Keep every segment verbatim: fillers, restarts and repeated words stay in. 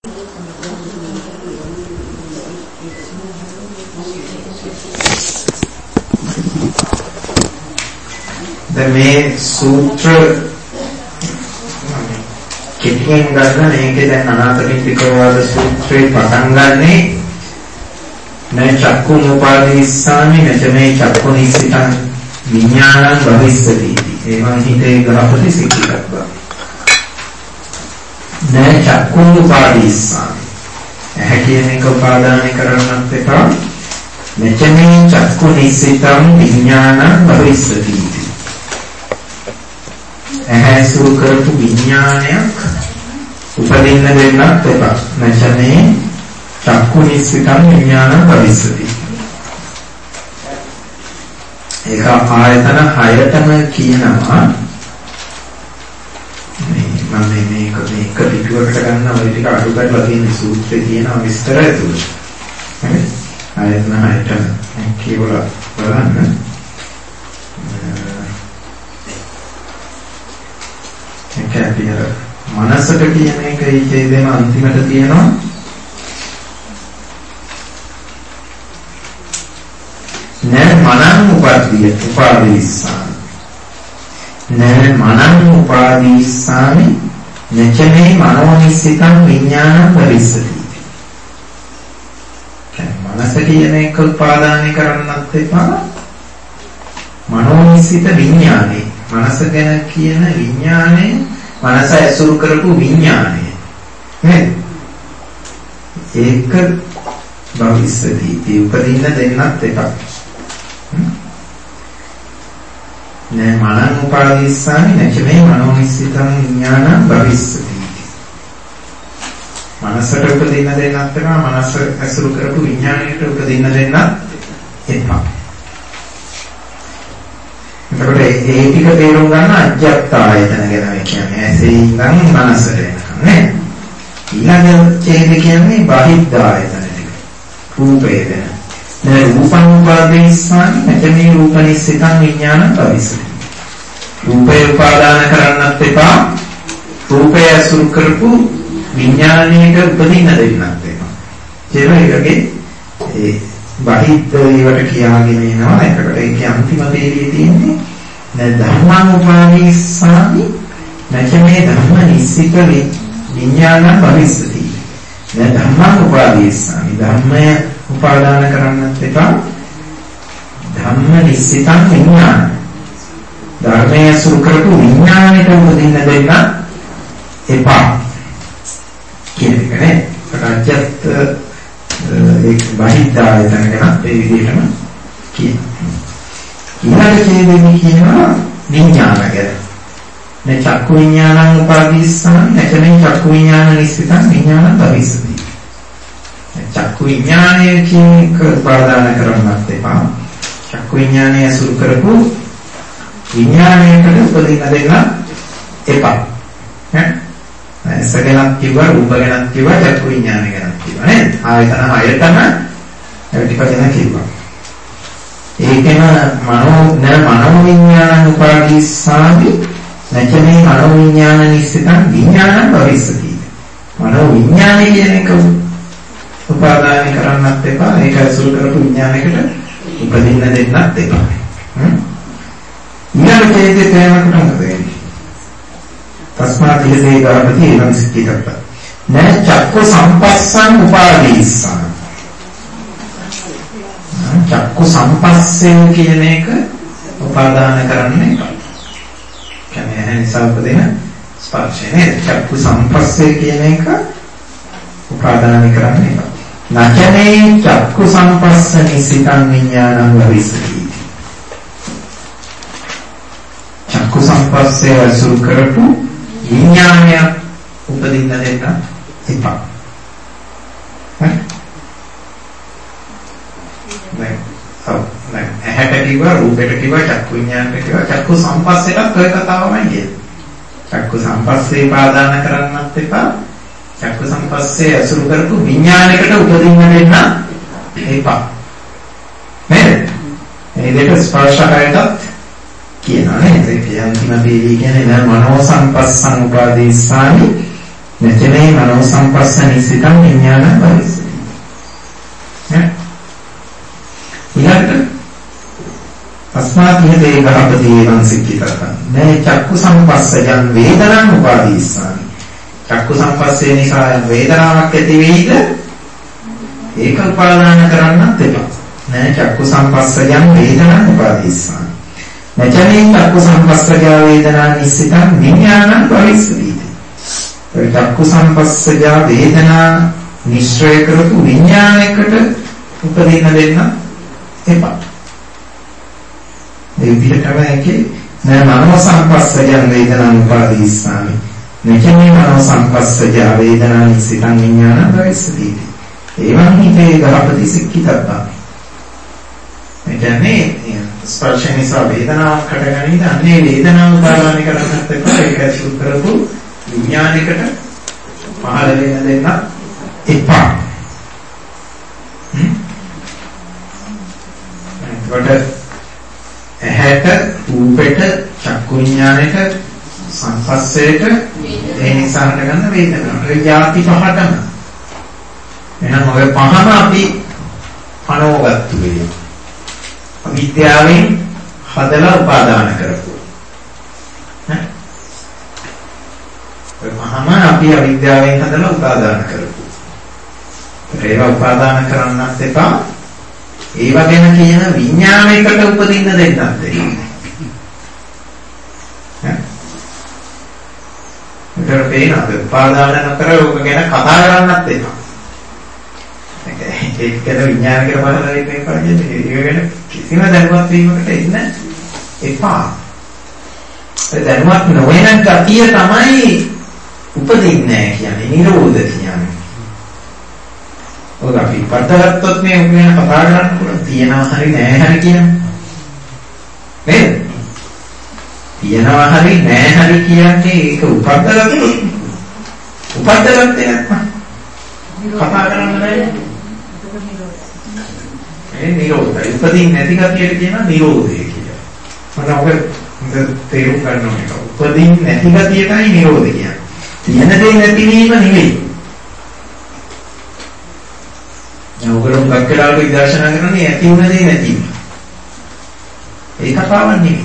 දැන් මේ සූත්‍ර කෙටියෙන් ගන්න මේකේ දැන් අනාථපිණ්ඩිකවාද සූත්‍රේ පටන් ගන්නේ නේ චක්කුම් උපාදීස්සාමි නචමේ චක්කුනිසිතං විඥානං භවිස්සති. ඒවන් හිතේ ගහපති සික්කක් බා. නේ චක්කුම් උපාදීස්සාමි. ඇහැ කියන එක උපාදානය කරන්නත් එපා. නචමේ චක්කුනිසිතං විඥානං භවිස්සති. ඇහැසුරු කරපු විඥානයක් උපදින්න දෙන්නත් එපා. නැචනේ චක්කු නිස්සිතං විඥානං භවිස්සති. ඒක ආයතන හයතම කියනවා. මේ මම මේක මේක පිටුවකට ගන්න ඔය ටික අඩු කරලා තියෙන සූත්‍රයේ තියෙන විස්තරය තුල. හරි? ආයතන හයතම කියවලා බලන්න. කැපියර මනසට කියන එක ඊටේදම අන්තිමට තියෙනවා. නේ මනං උපාදීය උපාදීස්සාමි නේ මනං උපාදීස්සාමි නචමේ මනෝනිසිතං විඥානං භවිස්සති. මනස කියන එක උපාදානය කරන්නත් එපා. මනෝනිසිත විඥානේ මනස ගැන කියන විඥානේ මනස ඇසුරු කරපු විඥානය නේද? ඒක භවිස්සති. ඒ උපදින්න දෙන්නත් එපා. නේ මනං උපාදීස්සාමි නචමේ මනෝනිසිතං විඥානං භවිස්සති. මනසට උපදින්න දෙන්නත් එපා. මනස ඇසුරු කරපු විඥානයට උපදින්න දෙන්නත් එපා. එතකොට ඒ ටික තේරුම් ගන්න අජ්ජත් ආයතන ගැන කියන්නේ ඇසේ ඉඳන් මනසට එනකම් නේ. ඊළඟ ඡේද කියන්නේ බාහිද්ද ආයතන ටික. රූපය ගැන. නේ රූපං උපාදීස්සාමි නැත්නම් රූපනිස්සිතං විඥානං භවිස්සති. රූපය උපාදාන කරන්නත් එපා. රූපය අසුරු කරපු විඥානයට උපදින්න දෙන්නත් එපා. ඒ වගේ ඒ බාහිද්ද ඒවට කියාගෙන එනවා. එතකොට ඒකේ අන්තිම තේරිය තියෙන්නේ න ධම්මං උපාදීස්සාමි නචමේ ධම්ම නිස්සිත විඥානං භවිස්සති. න ධම්මං උපාදීස්සාමි ධම්මය උපාදාන කරන්නත් එපා. ධම්ම නිස්සිතං විඥාන ධර්මයේ සුරු කරපු විඥාණයට උපදින්න දෙන්න එපා කියන එක නේ. රාජ්‍යත් ඒක බාහිද්ද ආයතන ගැන ඒ විදිහටම කියනවා. ඊළඟ ඡේදෙන්නේ කියනවා විඥාන ගැන. නේ චක්කු විඥානං උපාදීස්සාමි නැත්නම් චක්කු විඥාන නිස්සිතං විඥානං භවිස්සති. චක්කු විඥානය කියන එක උපාදාන කරන්නත් එපා. චක්කු විඥානය අසුරු කරපු විඥානයකට උපදින්න දෙන්න එපා. ඈ සගලක් කිව්වා රූප ගැනත් කිව්වා චක්කු විඥාන ගැනත් කිව්වා නේද? ආයතන හයතම ටිකගෙන කිව්වා. ඒකේම මනෝ න මනෝ විඥාන උපාදීස්සාමි නැචනේ මනෝ විඥාන නිස්සිතං විඥානං භවිස්සති. මනෝ විඥානය කියන එක උපාදාන කරන්නත් එපා. ඒක අසුර කරපු විඥානයකට උපදින්න දෙන්නත් එපා. හ්ම් ඊළඟ ඡේදයේ තේමකට මොකද වෙන්නේ? තස්මාත් ඉහදේ ගාපති එනම් සික්කිතප්ප න චක්කු සම්පස්සං උපාදීස්සං. චක්කු සම්පස්සේ කියන එක උපාදාන කරන්නේ නැහැ. කියන්නේ ඇහැ නිසා උපදින ස්පර්ශය නේද? චක්කු සම්පස්සේ කියන එක උපාදාන කරන්නේ නැහැ. නචනේ චක්කු සම්පස්ස නිසිතං විඥානං භවිස්සති. චක්කු සම්පස්සේ අසුරු කරපු විඥානය උපදින්න දෙන්න එපා. හරි? දැන් ඔව් දැන් ඇහැට කිව්වා රූපෙට කිව්වා චක්කු විඥානට කිව්වා චක්කු සම්පස්සේටත් ඔය කතාවමයි කියන්නේ. චක්කු සම්පස්සේ පාදාන කරන්නත් එපා. චක්කු සම්පස්සේ අසුරු කරපු විඥානයකට උපදින්න දෙන්න එපා. නේද? මේ දෙක ස්පර්ශකයටත් කියනවා නේද? ඒ අන්තිම දෙවි කියන්නේ න මනෝ සංපස්සං උපාදීස්සාමි නැචනේ මනෝ සංපස්ස නිසිතං විඥානං භවිස්සති. ඈ ඊළඟට තස්මාතිහේ ගහපති එවං සික්කිතං මේ චක්කු සංපස්සයන් වේදනං උපාදීස්සාමි. චක්කු සංපස්සේ නිසා වේදනාවක් ඇති වෙයිද? ඒක උපාදාන කරන්නත් එපා. නෑ චක්කු සංපස්සයන් වේදනං උපාදීස්සාමි. නැචනේ චක්කු සංපස්සජ වේදනා නිසිතං විඥානං භවිස්සති. ඒ චක්කු සංපස්සජ වේදනා නිශ්චය කරපු විඥානයකට උපදින්න දෙන්න එපා. මේ විදිහටම ඒකේ නෑ මනෝ සංපස්සජ වේදනං උපාදීස්සාමි. නැචනේ මනෝ සංපස්සජ වේදනා නිසිතං විඥානං භවිස්සති. එවං හිතේ ගහපති සික්කිතබ්බා. ඒ කියන්නේ ස්පර්ශ නිසා වේදනාවක් හටගනින්න අන්නේ වේදනාව උදාහරණය කරගන්නත් එපා. ඒක ඇතුළු කරපු විඥානයකට පහළ වෙන දෙන්න එපා. හ්ම්. එතකොට ඇහැට, රූපෙට, චක්කු විඥානයට, සංපස්සයට ඒ නිසා හටගන්න වේදනාව. ඒ ಜಾති පහටම. එහෙනම් ඔය පහම අපි පනවගත්තු වෙයි. අවිද්‍යාවෙන් හදලා උපාදාන කරපු. ඈ ඔය පහම අපි අවිද්‍යාවෙන් හදලා උපාදාන කරපු. ඒවා උපාදාන කරන්නත් එපා. ඒව ගැන කියන විඥානයකට උපදින්න දෙන්නත් එපා. ඈ ඒතර පේනද උපාදාන නොකර ඕක ගැන කතා කරන්නත් එපා. ඒක ගැන විඥාන කියලා බලලා ඉන්නේ කවදද? ඒක ගැන කිසිම දැනුවත් වීමකට ඉන්න එපා. ඒ දැනුවත් නොවන ගතිය තමයි උපදින්නේ නැහැ කියන්නේ නිරෝධ කියන්නේ. ඔය අපි පටලගත්තොත් මේ උන් වෙන කතා කරන්න පුළුවන් තියනවා හරි නැහැ හරි කියන නේද? තියනවා හරි නැහැ හරි කියන්නේ ඒක උපද්දගත්තොත් උපද්දගත්තේ නැත්නම් කතා කරන්න බැහැ. ඒ නිරෝධය. උපදින් නැති ගතියට කියන නිරෝධය කියලා. මම ඔබ තේරුම් ගන්න ඕනේ. උපදින් නැති ගතියටයි නිරෝධය කියන්නේ. තියෙන දේ නැතිවීම නෙවෙයි. ඔයගොල්ලෝ කක්කලාට විදර්ශනා කරන්නේ ඇති වුණ දේ නැතිවීම. ඒක කතාවක් නෙවෙයි.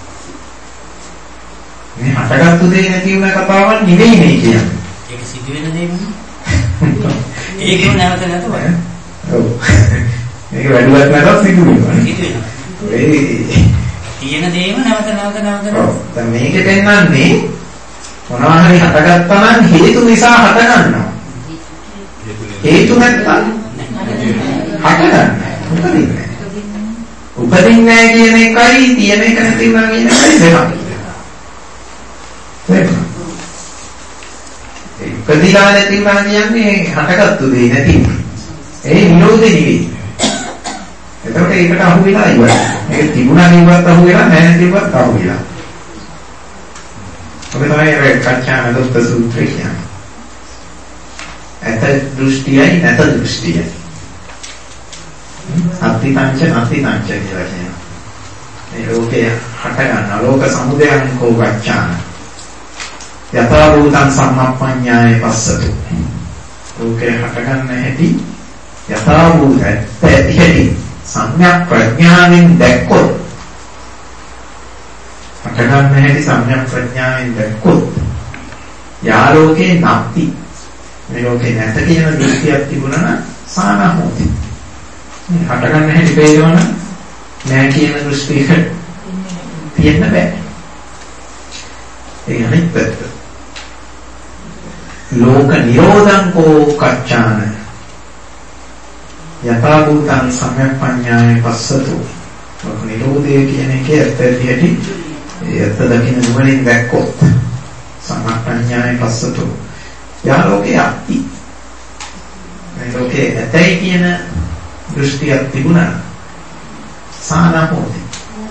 මේ හටගත්තු දේ නැති වුණ කතාවක් නෙවෙයි මේ කියන්නේ. ඒක සිද්ධ වෙන දේ නෙවෙයි. ඒකේ නැවත නැත වගේ. ඔව්. මේක වැඩිවත් නැතත් සිදු වෙනවා. සිදු වෙනවා. ඒ තියෙන දේම නැවත නැවත නැවත. ඔව්. දැන් මේක පෙන්වන්නේ මොනවා හරි හටගත්තා නම් හේතු නිසා හටගන්නවා. හේතු නැත්තම් හටගන්නේ. උපදින්නේ. උපදින්නේ නැහැ කියන එකයි තියෙන එක නැති වුණා කියන එකයි දෙකක්. තේරුණා? ඒ උපදිනා නැති වුණා කියන්නේ හටගත්තු දෙයක් නැති. ඒ නිරෝධේ නෙවෙයි. එතකොට ඒකට අහු වෙලා ඉවරයි. මේක තිබුණා නෙවෙයිවත් අහු වෙලා නැහැ නෙවෙයිවත් අහු වෙලා. ඔබ තමයි ඒ කච්චාන දුක්ඛ සූත්‍රය කියන්නේ. ඇත දෘෂ්ටියයි නැත දෘෂ්ටියයි. අත්ති පංච නැති පංච කියලා කියනවා. මේ ලෝකේ හට ගන්න ලෝක සමුදයන් කෝ ගච්ඡාන. යථා භූතං සම්මප්පඤ්ඤාය පස්සතු. ලෝකේ හට ගන්න හැටි යථා භූත ඇති සම්‍යක් ප්‍රඥාවෙන් දැක්කොත් හට ගන්න හැටි සම්‍යක් ප්‍රඥාවෙන් දැක්කොත් යාලෝකේ නැති මේ ලෝකේ නැත කියන දෘෂ්ටියක් තිබුණා නම් සානහෝති. මේ හට ගන්න හැටි පේනවනම් නෑ කියන දෘෂ්ටියක තියෙන්න බෑ. ඒ අනිත් පැත්ත. ලෝක නිරෝධං කෝ කච්චාන යථා භූතං සම්‍යක්පඤ්ඤාය පස්සතු. ලෝක නිරෝධය කියන එකේ ඇත්තටි ඒ ඇත්ත දකින්න නුවණින් දැක්කොත් සම්‍යක්පඤ්ඤාය පස්සතු. යාලෝකේ අත්ති. මේ ලෝකේ ඇතයි කියන දෘෂ්ටියක් තිබුණා සානහෝති.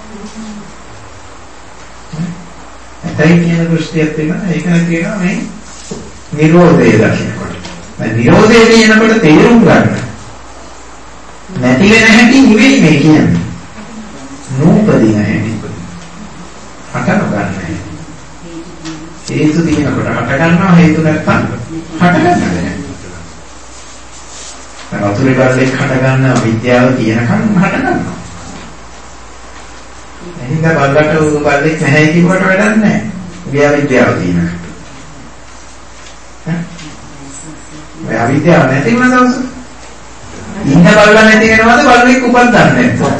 ඇතයි කියන දෘෂ්ටියක් තිබුණා ඒක කියනවා මේ නිරෝධය දකින්නකොට. මේ නිරෝධය කියනකොට තේරුම් ගන්න. නැති වෙන හැටි නෙවෙයි මේ කියන්නේ. නූපදින හැටි. හට නොගන්න හැටි. හේතු තියෙනකොට හට ගන්නවා හේතු නැත්නම් හටගන්නේ. වතුරේ බලලෙක් හටගන්න අවිද්‍යාව තියෙනකන් හටගන්නවා. එහෙනම් බලකට බලලෙක් නැහැ කියවට වැඩක් නැහැ. ඒ අවිද්‍යාව තියෙනකන්. ඈ අවිද්‍යාව නැති වුණ දවස ඉන්න බලලා නැති වෙනවද බලලෙක් උපන්දන්නේ නැත්නම්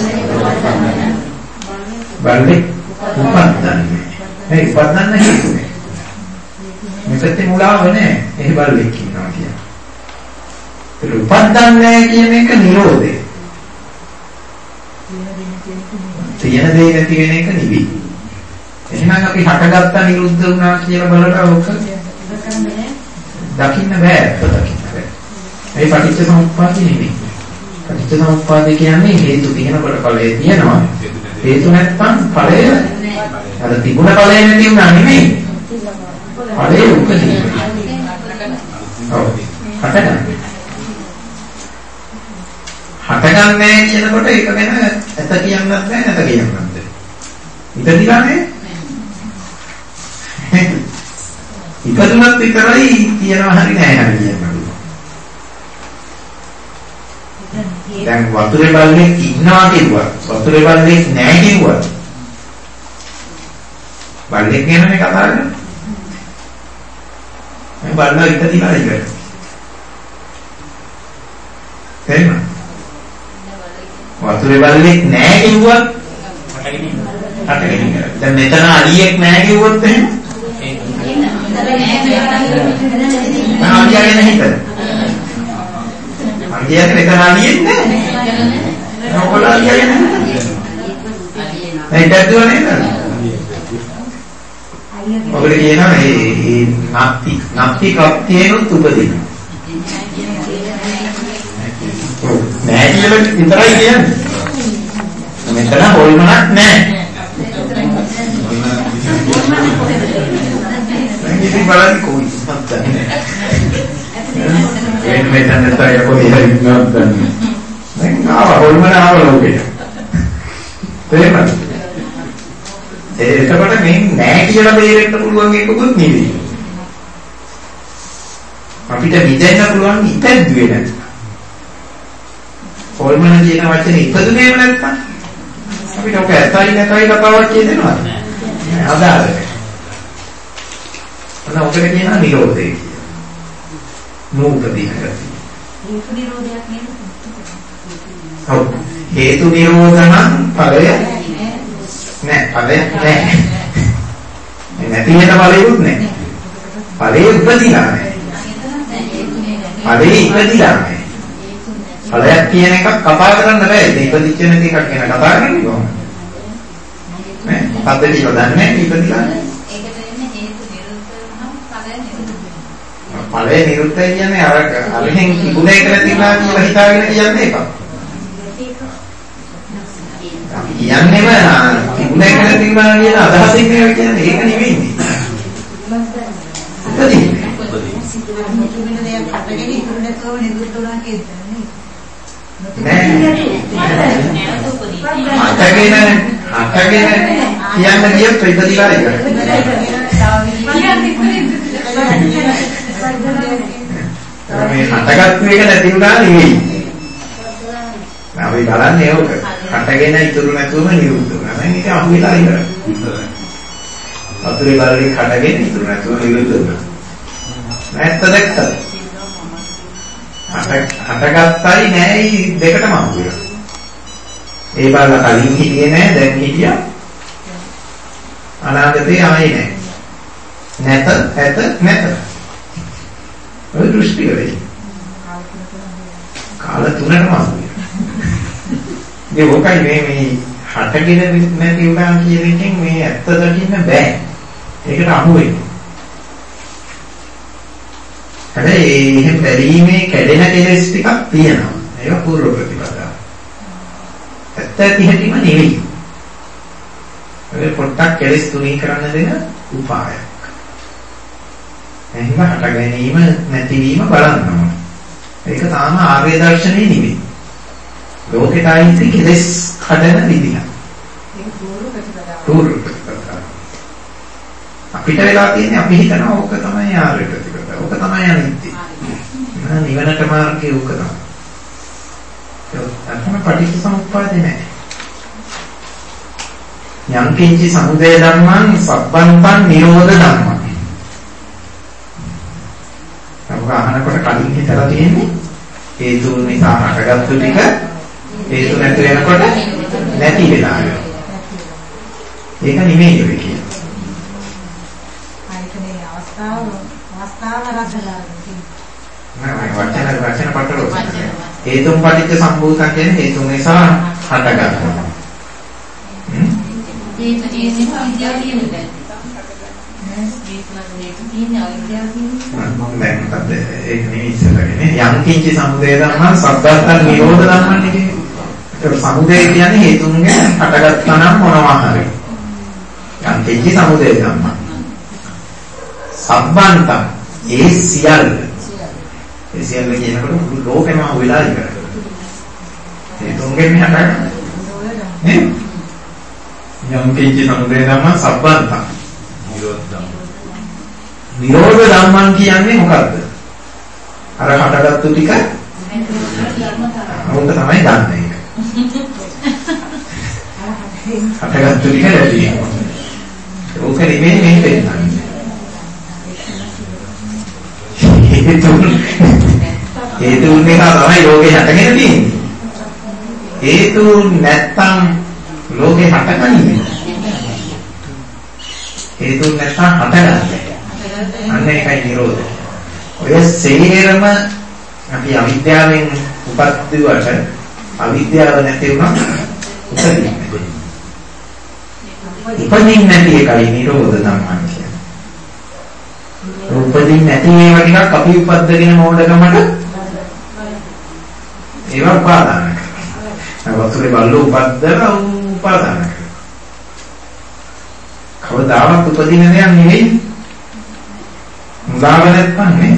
බලලෙක් උපන්දන්නේ ඒ උපන්දන්න හේතුනේ මෙතෙත් මුලාව නැහැ ඒ බලලෙක් කියනවා කියන්නේ ඒක උපන්දන්නේ කියන එක නිරෝධය තියෙන දේ නැති වෙන එක නිවි එහෙනම් අපි හටගත්තා නිරුද්ධ වුණා කියලා බලලා ඔක දකින්න බෑ දකින්න බෑ ඒ පටිච්ච සමුප්පාදේ නෙමෙයි පටිච්ච සමුප්පාදේ කියන්නේ හේතු තියෙනකොට ඵලය තියෙනවා හේතු නැත්නම් ඵලය අර තිබුණ ඵලය නැති වුණා නෙමෙයි ඵලය උපදී ඔව් හටගන්න හටගන්නේ කියනකොට ඒක ගැන ඇත කියන්නත් බෑ නැත කියන්නත් බෑ ඉතින්ලානේ ඉපදුනත් විතරයි තියනවා හරි නෑ හරි කියනවා. දැන් වතුරේ බලන්නේ ඉන්නවා කිව්වා. වතුරේ බලන්නේ නෑ කිව්වා. බලන්නේ කියන්නේ කතා කරන්නේ. මම බලනවා ඉපදිනවා ඉවරයි. තේරුණා? වතුරේ බලන්නේ නෑ කිව්වා. හටගෙන ඉන්නවා. දැන් මෙතන අලියෙක් නෑ කිව්වොත් එහෙම මම කියන්නේ හිතද? මම කියන්නේ මෙතන හරියන්නේ නැහැ. ඔයගොල්ලෝ කියන්නේ නැහැ. ඒක දැක්දුව නේද? ඔයගොල්ලෝ කියනවා මේ නැත්ති නැත්ති කප්තියනොත් උපදිනවා. නෑ කියලා විතරයි කියන්නේ. මෙතන හොල්මනක් නැහැ. ඉතින් බලන්න කොයි සත්‍යන්නේ එන්න මෙතන තමයි කොහේ හරි ඉන්නවද දන්නේ දැන් ආව හොල්මන ආව ලෝකෙට තේරෙනවද ඒකකට මේ නෑ කියලා බේරෙන්න පුළුවන් එකකුත් නෙවෙයි අපිට මිදෙන්න පුළුවන් ඉපැද්දුවේ නැත්නම් හොල්මන කියන වචනේ ඉපදුනේම නැත්නම් අපිට ඔක ඇතයි නැතයි කතාවක් කියදෙනවද නෑ අදාළයි අන්න ඔකට කියනවා නිරෝධය කියලා. නූපදීන ගතිය. හේතු නිරෝධයක් නේද? ඔව්. හේතු නිරෝධ නම් ඵලය නෑ ඵලය නෑ. මේ නැති වෙන ඵලෙකුත් නෑ. ඵලයේ උපදිනා නෑ. ඵලයේ ඉපදිනා නෑ. ඵලයක් කියන එකක් කතා කරන්න බෑ. ඒක ඉපදිච්ච නැති එකක් ගැන කතා කරන්නේ කොහොමද? නෑ. පද්ධතිය දන්නේ ඉපදිලා නෑ. ඵලය නිරුද්ධයි කියන්නේ අර අරහෙන් තිබුණේ කියලා තියලා කියලා හිතාගෙන කියන්නේ ඒක. අපි කියන්නේම තිබුණේ කියලා තියලා කියන අදහසින් නේ කියන්නේ ඒක නෙවෙයි. උපදී. උපදී. තිබුණ දෙයක් හටගෙන ඉතුරු නැතුව නිරුද්ධ වුණා කියන්නේ. නෑ. හටගෙන හටගෙන කියන්න ගියොත් ඉපදිලා ඉවරයි. මේ හටගත්තු එක නැති වුණා නෙවෙයි. අපි බලන්නේ ඕක. හටගෙන ඉතුරු නැතුවම නිරුද්ධ වුණා. දැන් ඒක අහු වෙලා ඉවරයි. වතුරේ බලලේ හටගෙන ඉතුරු නැතුව නිරුද්ධ වුණා. නැත්ත දැක්කද? හටගත්තයි නෑයි දෙකටම අහු වෙනවා. ඒ බලලා කලින් හිටියේ නෑ දැන් හිටියා. අනාගතේ ආයේ නෑ. නැත ඇත නැත. ඔය දෘෂ්ටි වෙයි. කාල තුනටම අහුවෙනවා. මේ මොකයි මේ මේ හටගෙන නැති උනා කියන එකෙන් මේ ඇත්ත දකින්න බෑ. ඒකට අහුවෙන්නේ. හැබැයි එහෙම බැලීමේ කැඩෙන කෙලෙස් ටිකක් තියෙනවා. ඒක පූර්ව ප්‍රතිපදාව. ඇත්ත ඇති හැටිම නෙවෙයි. ඒක පොට්ටක් කෙලෙස් තුනී කරන්න දෙන උපායයක්. එහෙනම් හට ගැනීම නැතිවීම බලන්න. ඒක තාම ආර්ය දර්ශනේ නෙවෙයි. ලෝකෙට ආйти කෙලස් හදන විදිහ. ඒක පූර්ව ප්‍රතිපදාව. පූර්ව ප්‍රතිපදාව. අපිට වෙලා තියෙන්නේ අපි හිතනවා ඕක තමයි ආර්ය ප්‍රතිපදාව. ඕක තමයි අනිත්‍ය. නෑ නිවනට මාර්ගය ඕක තමයි. ඒක තමයි පටිච්චසමුප්පාදේ නෑ. යම් කිංචි සමුදය ධම්මං සබ්බන්තං නිරෝධ ධම්මං. අපක අහනකොට කලින් හිතලා තියෙන්නේ හේතු නිසා හටගත්තු ටික හේතු නැති වෙනකොට නැති වෙලා යනවා. ඒක නෙමෙයි ඔය කියන්නේ. අයිතනේ අවස්ථාව අවස්ථාව රසලා නෑ වචන වචන පටලව. හේතුන් පටිච්ච සම්භූතං කියන්නේ හේතු නිසා හටගන්නවා. හ්ම් ඒක තියෙන්නේ අවිද්‍යාව කියන්නේ. නෑ ඒක තියෙන්නේ අවිද්‍යාව කියන්නේ. මම දැන් මොකද ඒක නෙමෙයි ඉස්සරහනේ. යම් කිංචි සමුදය ධම්මං සබ්බත්තං නිරෝධ ධම්මං කියන්නේ. ඒක සමුදය කියන්නේ හේතුන්ගෙන් හටගත්තා නම් මොනවා හරි. යම් කිංචි සමුදය ධම්මං සබ්බන්තං ඒ සියල්ල ඒ සියල්ල කියනකොට මුළු ලෝකෙම වෙලා ඉවරයි. හේතුන්ගෙන් හටගන්න. නේ? යම් කිංචි සමුදය ධම්මං සබ්බන්තං නිරෝධ ධම්මං. නිරෝධ ධම්මං කියන්නේ මොකද්ද? අර හටගත්තු ටික මොකද තමයි දන්නේ ඒක. හටගත්තු ටික නැති වෙනවා. ඕක නෙමෙයි මේ දෙන්නේ. හේතුන් හේතුන් එක තමයි ලෝකේ හටගෙන තියෙන්නේ. හේතුන් නැත්තම් ලෝකේ හටගන්නේ. හේතුන් නැත්තම් හටගන්නේ. අන්න ඒකයි නිරෝධය. ඔය සේරම අපි අවිද්‍යාවෙන් උපද්දුවට අවිද්‍යාව නැති වුණා උපදින්නේ. උපදින්නේ නැති එකයි නිරෝධ ධම්මං කියන්නේ. උපදින්නේ නැති ඒවා ටිකක් අපි උපද්දගෙන මොඩකමට ඒවා උපාදාන කරනවා. වතුරේ බල්ලෝ උපද්දලා උපාදාන කරනවා. කවදාවත් උපදින දෙයක් නෙවෙයි. මුදාව නැත්නම් නේ.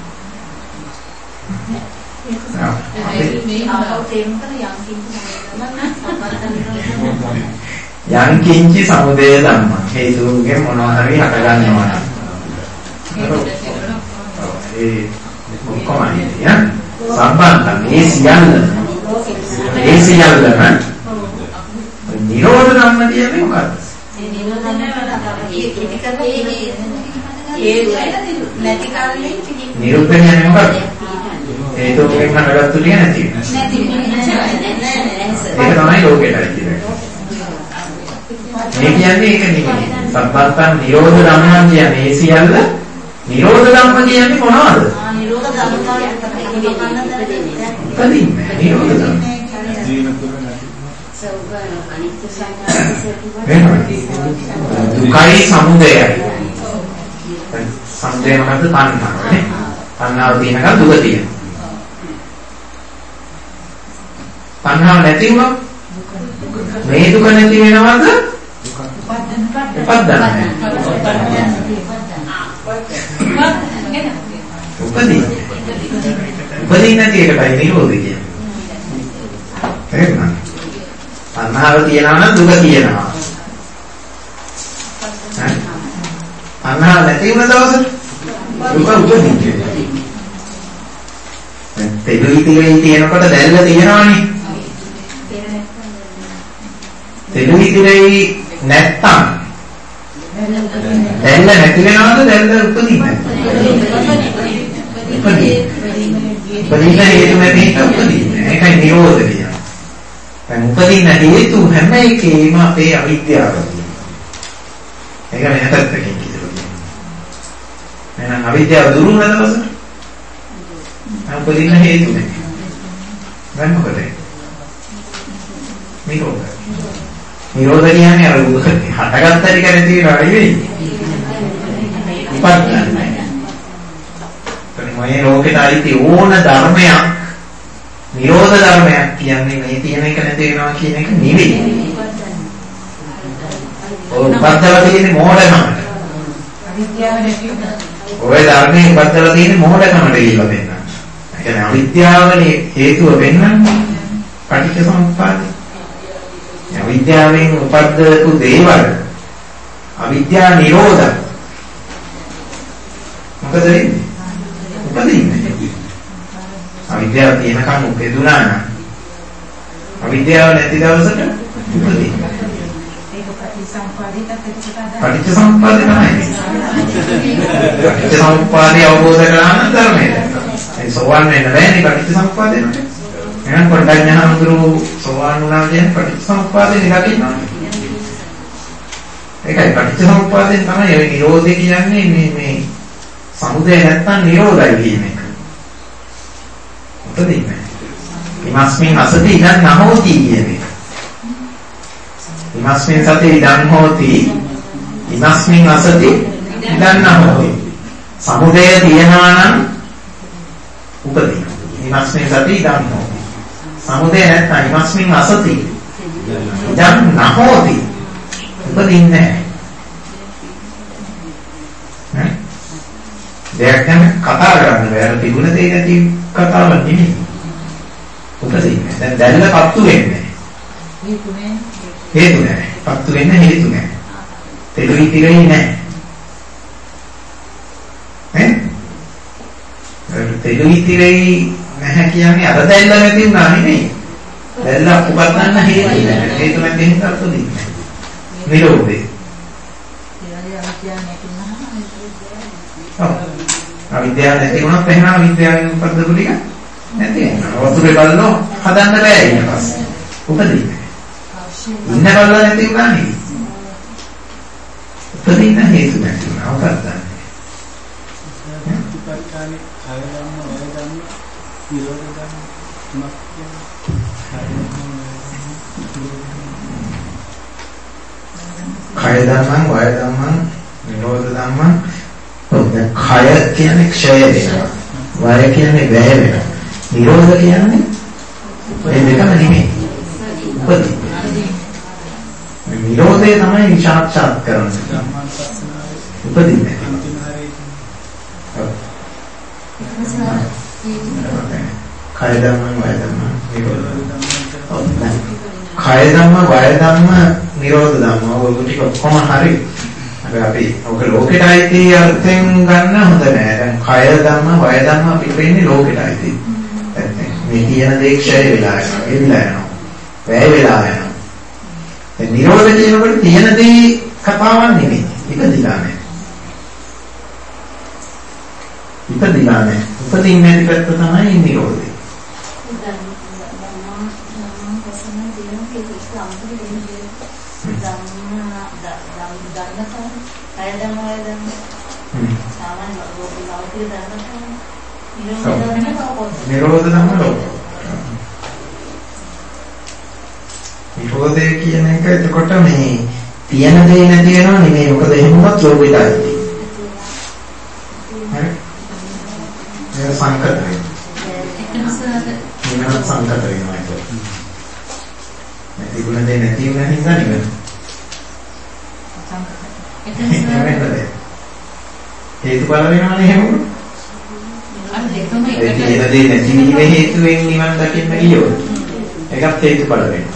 යම් කිංචි සමුදය ධම්මං හේතුන්ගෙන් මොනවා හරි හට ගන්නවා නම් ඒ කොහොමයි යා සම්බන්ධන් මේ සියල්ල ඒ සියල්ලම නිරෝධ ධම්ම කියන්නේ මොකක්ද? ඒ නිරෝධ ධම්ම ඒ නැති කාලෙකින් නිරුද්ධ කියන්නේ මොකක්ද? හේතුන්ගෙන් හටගත්තු ටික නැති වෙනවා. ඒක තමයි ලෝකෙට කියන්නේ. මේ කියන්නේ ඒක නෙමෙයි. සබ්බත්තං නිරෝධ ධම්මං කියන්නේ ඒ සියල්ල නිරෝධ ධම්ම කියන්නේ මොනවද? ආ නිරෝධ ධම්ම උපදින්නේ නිරෝධ ධම්ම. දුකයි සමුදයයි. සමුදය මොකද්ද? තණ්හාව නේ. තණ්හාව තියෙනකන් දුක තියෙනවා. තණ්හාව නැති වුණොත් මේ දුක නැති වෙනවද? උපදින්නේ. උපදින්නේ. උපදින්නේ නැති එකයි නිරෝධය කියන්නේ. තේරුණාද? තණ්හාව තියනවා නම් දුක තියෙනවා. තණ්හාව නැති වුණ දවසට දුක උපදින්නේ. තෙලුයි තිරේ තියෙනකොට දැල්ල තියෙනවනේ. තෙලුයි තිරේ නැත්තම් දැල්ල නැති වෙනවද? දැල්ල උපදින්නේ. උපදින්නේ. උපදින්න හේතු නැති එක උපදින්නේ. ඒකයි නිරෝධ කියන්නේ. දැන් උපදින්න හේතු හැම එකේම අපේ අවිද්‍යාව තියෙනවා. ඒක නැතත් දෙකින් කියනවා. එහෙනම් අවිද්‍යාව දුරු වෙනද පස්සේ? උපදින්න හේතු නැහැ. දැන් මොකද? නිරෝධ. නිරෝධ කියන්නේ අර හටගත්ත ටික නැති වෙනවා නෙවෙයි. උපදින්නේ. මේ ලෝකෙට අයිති ඕන ධර්මයක් නිරෝධ ධර්මයක් කියන්නේ මේ තියෙන එක නැති වෙනවා කියන එක නෙවෙයි. ඔය උපද්දලා තියෙන්නේ මොඩකමට. අවිද්‍යාව නැති වුණා. ඔය ධර්මයේ උපද්දලා තියෙන්නේ මොඩකමට කියලා දෙන්න. ඒ කියන්නේ අවිද්‍යාවනේ හේතුව වෙන්නන්නේ පටිච්චසමුප්පාදේ. අවිද්‍යාවෙන් උපද්දපු දේවල් අවිද්‍යා නිරෝධ. මොකද වෙන්නේ? උපදින්නේ. අවිද්‍යාව තියෙනකම් උපදුනා නම් අවිද්‍යාව නැති දවසට උපදින්නේ. ඒක ප්‍රතිසම්පාදිතත් එක්ක පටිච්චසමුප්පාදේ තමයි. පටිච්චසමුප්පාදේ අවබෝධ කරගන්න ධර්මයේ. ඒ සෝවන් වෙන්න බෑනේ පටිච්චසමුප්පාදේ නේද? එහෙනම් පොඩ්ඩඥානඳුරු සෝවන් වුණා කියන්නේ පටිච්චසමුප්පාදේ නිරකින්නවා. ඒකයි පටිච්චසමුප්පාදයෙන් තමයි ඒ නිරෝධය කියන්නේ මේ මේ සමුදය නැත්තම් නිරෝධයි කියන එක. උපදින්නේ. ඉමස්මින් අසති ඉදන් නහෝති කියන එක. ඉමස්මින් සති ඉදන් හෝති ඉමස්මින් අසති ඉදන් නහෝති. සමුදය තියනවා නම් උපදින. ඉමස්මින් සති ඉදන් හෝති. සමුදය නැත්තම් ඉමස්මින් අසති ඉදන් නහෝති. උපදින්නේ නැහැ. දෙයක් ගැන කතා කරන්න බෑ. තිබුණ දේ නැති කතාවක් නෙමෙයි. උපදින්නේ. දැන් දැල්ල පත්තු වෙන්නේ. හේතු නෑ. හේතු නෑ. පත්තු වෙන්න හේතු නෑ. තෙලුයි තිරෙයි නෑ. ඈ? තෙලුයි තිරෙයි නැහැ කියන්නේ අර දැල්ල නැති වුණා නෙමෙයි. දැල්ල උපදින්න හේතු නෑ. හේතු නැති හින්දා උපදින්නේ. නිරෝධේ. අවිද්‍යාව නැති වුණොත් එහෙනම් අවිද්‍යාවෙන් උපද්දපු ටික නැති වෙනවා. වතුරේ බලනෝ හදන්න බෑ ඊට පස්සේ. උපදින්නේ. ඉන්න බලලා නැති වුණා නෙවෙයි. උපදින්න හේතු නැති වුණා. උපද්දන්නේ. ප්‍රතිපත්තානේ කය ධම්ම වය ධම්ම නිරෝධ ධම්ම තුනක් කය ධම්මං වය ධම්මං නිරෝධ ධම්මං. කය කියන්නේ ක්ෂය වෙනවා. වය කියන්නේ වැය වෙනවා. නිරෝධ කියන්නේ මේ දෙකම නෙමෙයි. උපදී. නිරෝධය තමයි සාක්ෂාත් කරන්නේ. උපදින්නේ. කය ධම්මං වය ධම්මං නිරෝධ ධම්මං. කය ධම්ම වය ධම්ම නිරෝධ ධම්ම ඔය ටික ඔක්කොම හරි. අපි ඔක ලෝකෙටයි tie අර්ථයෙන් ගන්න හොඳ නෑ. දැන් කය ධම්ම වය ධම්ම අපිට වෙන්නේ ලෝකෙටයි tie. මේ කියන දේ ක්ෂය වෙලා යනවා. එවිලා යනවා. වැය වෙලා යනවා. දැන් නිරෝධ කියනකොට තියෙන දේ කතාවක් නෙමෙයි. ඉපදිලා නෑ. ඉපදිලා නෑ. උපදින්නේ නැති පැත්ත තමයි නිරෝධය. නිරෝධ ධම්ම ලෝක. නිරෝධය කියන එක එතකොට මේ තියෙන දේ නැති වෙනව නෙමෙයි. මොකද එහෙමවත් ලෝකෙටයි. හරි. ඒක සංකත වෙනවා. නිවන සංකත වෙනවා ඒක. තිබුණ දේ නැති වෙන හින්දා නිවන. සංකත. හේතුඵල වෙනවනේ එහෙම. අර දෙකම ඒ කියන දේ නැති වීම හේතුවෙන් නිවන් දකින්න ගියොත් ඒකත් හේතුඵල වෙනවා.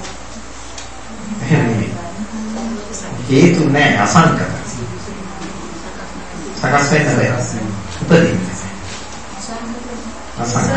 හේතු නැහැ අසංකත. සකස් වෙන්න බෑ. උපදින්න. අසංකත.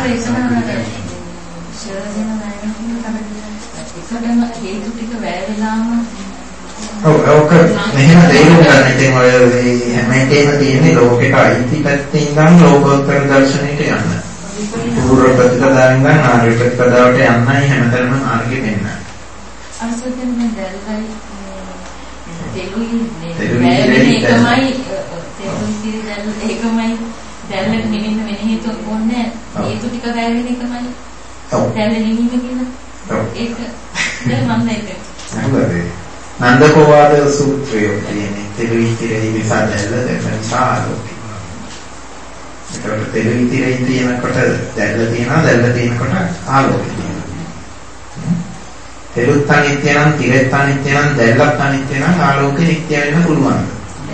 හේතු ටික වැය වෙලාම ඔව් ඔක මෙහෙම තේරුම් ගන්න. ඉතින් ඔය හැම එකේම තියෙන්නේ ලෝකෙට අයිති පැත්තේ ඉඳන් ලෝකෝත්තර දර්ශනයට යන්න. පූර්ව ප්‍රතිපදාවෙන් ඉඳන් ආර්ය ප්‍රතිපදාවට යන්නයි හැමතැනම මාර්ගෙ වෙන්න. අසුතෙන් දැන් දැල්ලයි තෙලුයි වැයවෙන එකමයි තෙලුයි සිරි දැල් ඒකමයි දැල්ලට නිවෙන්න වෙන හේතුවක් ඕනේ නැහැ. හේතු ටික වැයවෙන එකමයි. ඔව්. දැල්ල නිවීම කියලා. ඔව්. ඒක දැන් මම ඒක. හරිද? නන්දකෝවාද සූත්‍රය කියන්නේ තෙලුයි තිරෙහි නිසා දැල්ල දැල්ල නිසා ආලෝකය. ඒකට තෙලුයි තිරෙහි තියෙනකොට දැල්ල තියෙනවා දැල්ල තියෙනකොට ආලෝකය තියෙනවා. තෙලුත් අනිත්‍ය නම් තිරෙත් අනිත්‍ය නම් දැල්ලත් අනිත්‍ය නම් ආලෝකෙ නිට්ටය වෙන්න පුළුවන්ද?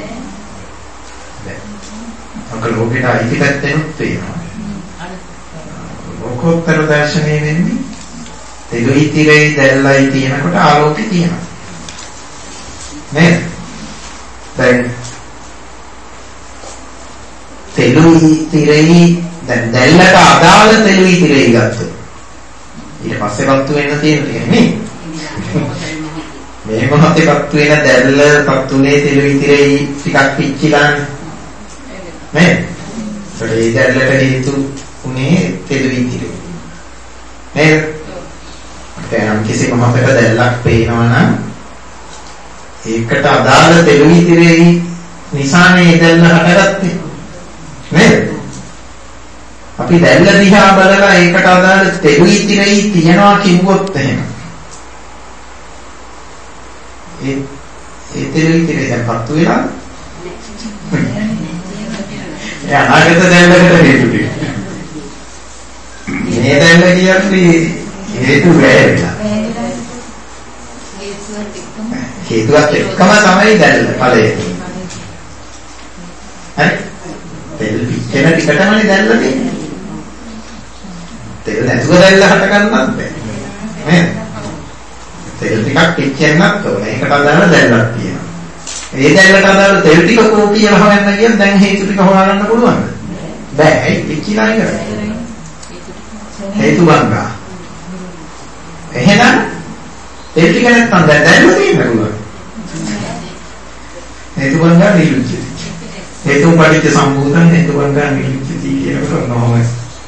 බැහැ. ඔක ලෝකෙට අයිති පැත්තෙනුත් තියෙනවා. ලෝකෝත්තර දර්ශනය වෙන්නේ තෙලුයි තිරෙහි දැල්ලයි තියෙනකොට ආලෝකය තියෙනවා. නේද? දැන් තෙලුයි තිරෙයි දැන් දැල්ලට අදාළ තෙලුයි තිරෙයි ගත්තොත් ඊට පස්සේ පත්තු වෙන්න තියෙන්නේ නේ මේ මොහොතේ පත්තු වෙන දැල්ල පත්තුනේ තෙලුයි තිරෙයි ටිකක් පිච්චිලා නේ ඒ දැල්ලට හේතු උනේ තෙලුයි තිරෙයි නේද දැන් කිසි මොහොතක දැල්ලක් පේනවා නම් ඒකට අදාළ තෙලුයි තිරෙයි නිසානේ දැල්ල හටගත්තේ නේද අපි දැල්ල දිහා බලලා ඒකට අදාළ තෙලුයි තිරෙයි තියනවා කිව්වොත් එහෙම ඒ ඒ තෙලුයි තිරෙයි දැන් පත්තු වෙලා යා අනාගත දැල්ලකට හේතු ටික මේ දැල්ල කියන්නේ හේතු වෙලා හේතුවත් එක්කම තමයි දැල්ල ඵලය හරි තෙල් පිච්චෙන ටිකටමනේ දැල්ල තියෙන්නේ තෙල් නැතුව දැල්ල හට ගන්නත් බෑ නේද තෙල් ටිකක් පිච්චෙන්නත් ඕනේ ඒකට අදාළ දැල්ලක් තියෙනවා ඒ දැල්ලට අදාළ තෙල් ටික කෝ කියලා හොයන්න කියන් දැන් හේතු ටික හොයාගන්න පුළුවන්ද බෑ ඒ පිච්චිලා ඉවරයි හේතු බංගා එහෙනම් තෙල් ටික නැත්තම් දැන් දැල්ල තියෙන්න පුළුවන් හේතු බංගා නිරුද්ධ හේතු පටිච්ච සම්භූතං හේතු බංගා නිරුද්ධති කියනකොට නොවම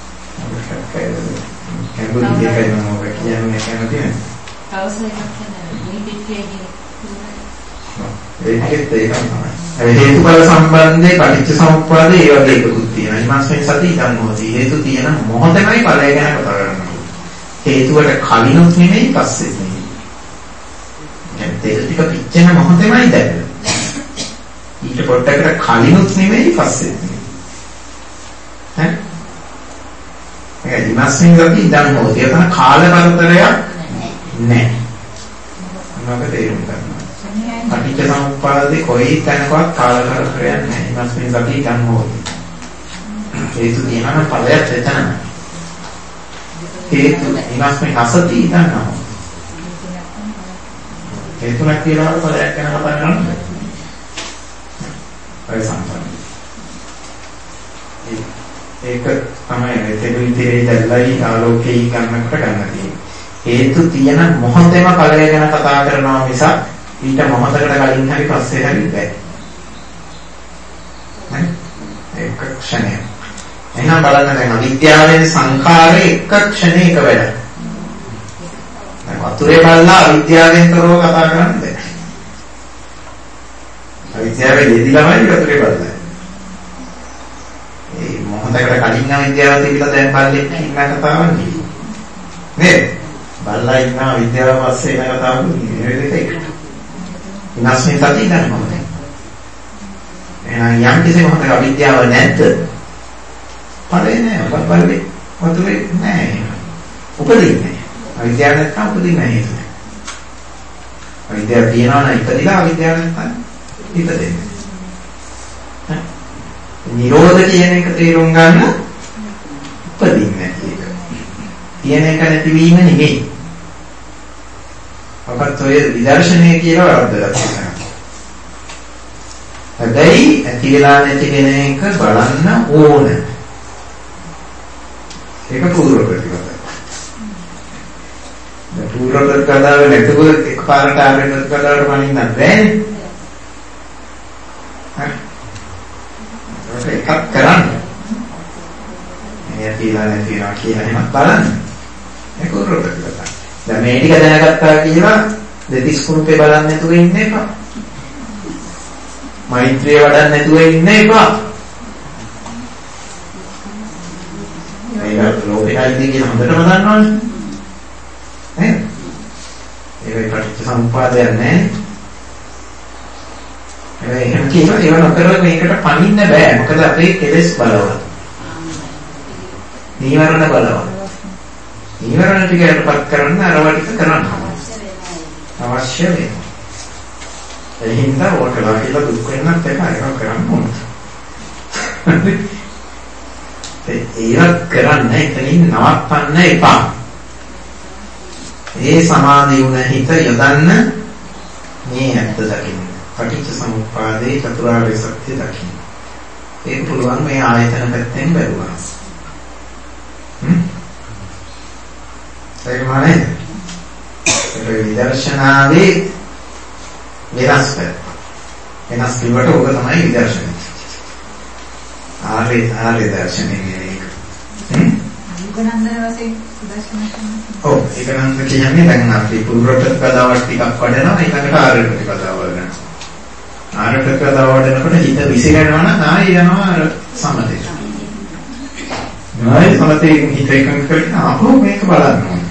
කැඹුරු දෙකයි මම ඔබ කියන්නේ කැමතිද? අවශ්‍යයි කියන්නේ මේ පිටියේ කියන්නේ ඒකත් ඒක තමයි. ඒ හේතුඵල සම්බන්ධයේ පටිච්ච සමුප්පාදේ ඒ වගේ එකකුත් තියෙනවා. ඊමස්මෙන් සති ඉඳන් මොහොතේ හේතු තියෙන මොහොතමයි ඵලය ගැන කතා කරන්නේ. හේතුවට කලිනුත් නෙමෙයි පස්සෙත් නෙමෙයි. දැන් තේල් ටික පිච්චෙන මොහොතමයි දැක්ක. ඊට පොඩ්ඩකට කලිනුත් නෙමෙයි පස්සෙත් නෙමෙයි. හරි? ඒ ඊමස්මෙන් සති ඉඳන් මොහොතේ යන කාල පරතරයක් නැහැ. මොනවද තේරුම් ගන්න? පටිච්ච සමුප්පාදේ කොයි තැනකවත් කාල පරතරයක් නැහැ. ඊමස්මෙන් සති ඉඳන් මොහොතේ. හේතු තියෙනවා ඵලයක් එතන. හේතු ඊමස්මෙන් අසති ඉඳන් නැහැ. හේතුවක් කියලා ඵලයක් ගැන කතා කරන්නේ. ඒ සම්බන්ධයි. ඒක තමයි තෙලුයි තිරේ දැල්ලයි ආලෝකේ ගන්නකොට ගන්න තියෙන්නේ. හේතු තියෙන මොහොතේම ඵලය ගැන කතා කරනවා මිසක් ඊට මොහොතකට කලින් හරි පස්සේ හරි බෑ. නේ? ඒක ක්ෂණය. එහෙනම් බලන්න දැන් අවිද්‍යාවෙන් සංඛාරේ එක ක්ෂණයක වැඩ. දැන් වතුරේ බලලා අවිද්‍යාවෙන් කරව කතා කරන්නේ. අවිද්‍යාවේ යෙදිලාමයි වතුරේ බලලා. ඒ මොහොතකට කලින් අවිද්‍යාව තිබිලා දැන් බල්ලෙක් ඉන්න කතාවක් නෙවෙයි. නේද? බල්ලා ඉන්න අවිද්‍යාව පස්සේ එන කතාවක් නෙවෙයි දෙක එකට. ඉනස්මින් සති ගන්න මොකද? එහෙනම් යම් කිසි මොහොතක අවිද්‍යාව නැද්ද? පරේ නෑ. ඔබ බලන්නේ වතුරේ නෑ. උපදින්නේ. අවිද්‍යාව නැත්නම් උපදින්නේ නෑ. අවිද්‍යාව තියනවා නම් ඉපදිලා අවිද්‍යාව නැත්නම් ඉපදෙන්නේ. නිරෝධ කියන එක තේරුම් ගන්න උපදින්නේ නැති එක. තියෙන එක නැතිවීම නෙමෙයි. අපත් ඔය විදර්ශනය කියලා වරද්දලා තියෙනවා. හැබැයි ඇති වෙලා නැති වෙන එක බලන්න ඕන. ඒක පූර්ව ප්‍රතිපදාව. දැන් පූර්ව ප්‍රතිපදාව නැතුව එකපාරට ආවෙන ප්‍රතිපදාවට මනින්න බැහැ. එකක් කරන්න. මේ තියලා නැතිනවා කියලා එහෙම බලන්න. ඒක උරුටට ගන්න. දැන් මේ ටික දැනගත්තා කියලා දෙතිස් කුණුපේ බලන්න නැතුව ඉන්න එපා. මෛත්‍රිය වඩන්න නැතුව ඉන්න එපා. මේක ලෝකෙයි කියන හොඳටම දන්නවනේ. නේද? ඒකයි පටිච්ච සමුප්පාදයක් නැහැ. එහෙනම් කියනවා ඒව නොකරලා මේකට පණින්න බෑ. මොකද අපේ කෙලෙස් බලවත්. නීවරණ බලවත්. නීවරණ ටිකටපත් කරන්න අරවා ටික කරන්න අවශ්‍ය වෙනවා. ඒ හින්දා ඔකලා කියලා දුක් වෙන්නත් එපා. ඒක කරන්න ඕනේ. ඒක කරන්න එතනින් නවත්තන්න එපා. ඒ සමාධි වුණ හිත යොදන්න මේ ඇත්ත දකින්න. පටිච්ච සමුප්පාදේ චතුරාර්ය සත්‍ය දකින්න. ඒක පුළුවන් මේ ආයතන පැත්තෙන් බැලුවා. හ්ම්. ඒක මානේ. ඒ විදර්ශනාවේ වෙනස් පැත්ත. වෙනස් වීමට ඕක තමයි විදර්ශනය. ආර්ය ආර්ය දර්ශනය කියන්නේ. හ්ම්. යුගනන්දන වශයෙන් දර්ශනය කරනවා. ඔව් ඒක නම් කියන්නේ දැන් අපි පූර්ව ප්‍රතිපදාවක් ටිකක් වඩනවා ඊළඟට ආර්ය ප්‍රතිපදාව වඩනවා. ආර්ය ප්‍රතිපදාව වඩනකොට හිත විසිරෙනවා නම් ආයෙ යනවා සමතේ. ආයෙ සමතේ හිත එකඟ කරගෙන ආපහු මේක බලන්න ඕනේ.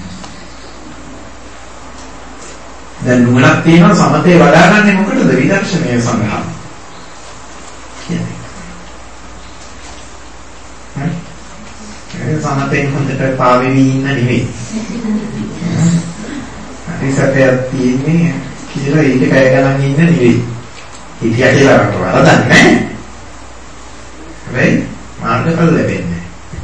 දැන් නුවණක් තියෙනවා සමතේ වඩාගන්නේ මොකටද? විදර්ශනය සඳහා. කියන්නේ. හරි. ඒ සමතෙන් හොඳට පාවෙවි ඉන්න නෙවෙයි. හරි සත්‍යයක් තියෙන්නේ කියලා ඒක කය ගණන් ඉන්න නෙවෙයි. හිතියා කියලා වරදක් නැහැ. හැබැයි මාර්ගඵල ලැබෙන්නේ.